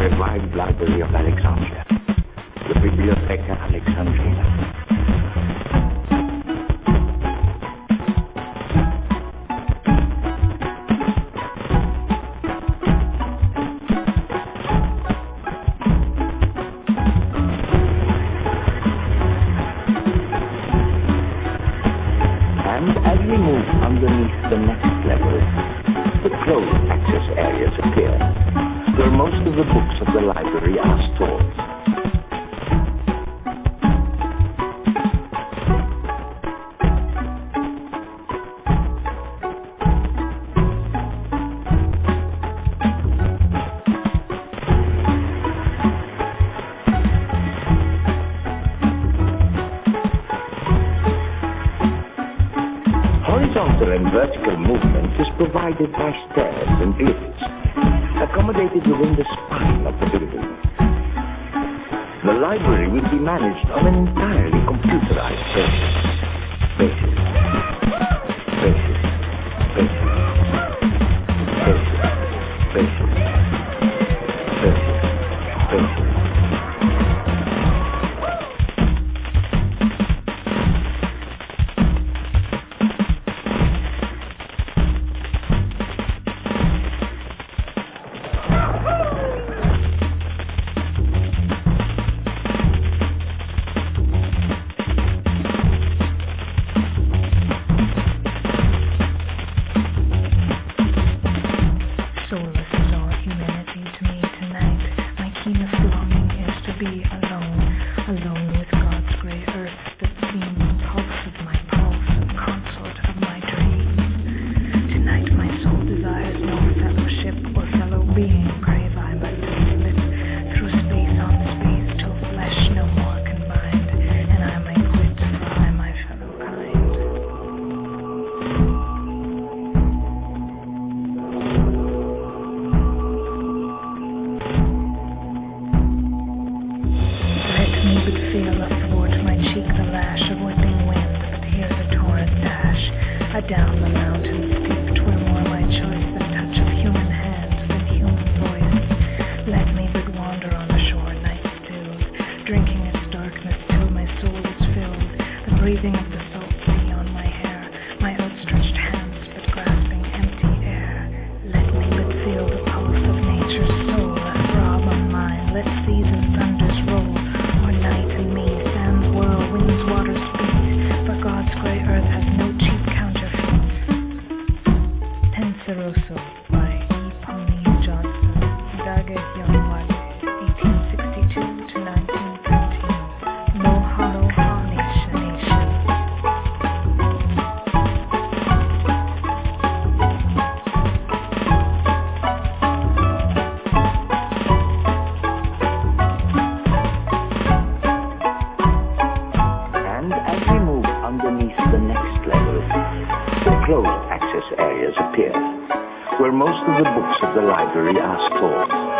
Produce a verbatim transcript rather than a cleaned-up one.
revived library of Alexandria, the Bibliotheca Alexandrina. And as we move underneath the next level, the closed access areas appear, where most of the books of the library are stored. Horizontal and vertical movement is provided by stairs and lifts, accommodated within the spine of the building. The library will be managed on an entirely computerized basis. Basis. Basis. Basis. Basis. Basis. Basis. Basis. Down the mountain steep, twere more my choice than touch of human hand, than human voice. Let me but wander on the shore, night stills, drinking its darkness till my soul is filled. The breathing of the salt sea on my hair, my outstretched hands but grasping empty air. Let me but feel the pulse of nature's soul, a throb on mine. Let seas and thunders roll, or night and me, sands whirl, winds, waters beat. For God's grey earth has no cheap Penseroso by E. Pauline Johnson, Dage Young Wale, eighteen sixty-two to nineteen thirteen. Moha Moha Nation Nation. And as we move underneath the next level, the closed access areas appear, where most of the books of the library are stored.